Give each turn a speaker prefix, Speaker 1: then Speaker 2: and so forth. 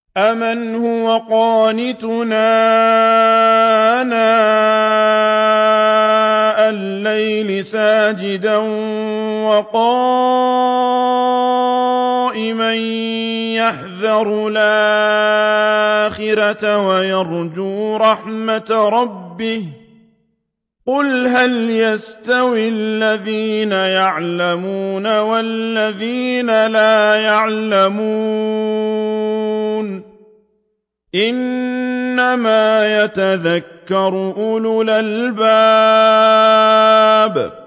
Speaker 1: أَمَنْ هُوَ قَانِتٌ آنَاءَ اللَّيْلِ سَاجِدًا وَقَائِمًا يَحْذَرُ الْآخِرَةَ وَيَرْجُو رَحْمَةَ رَبِّهِ ۗ قُلْ هَلْ يَسْتَوِي الَّذِينَ يَعْلَمُونَ وَالَّذِينَ لَا يَعْلَمُونَ ۗ إِنَّمَا يَتَذَكَّرُ أُولُو الْأَلْبَابِ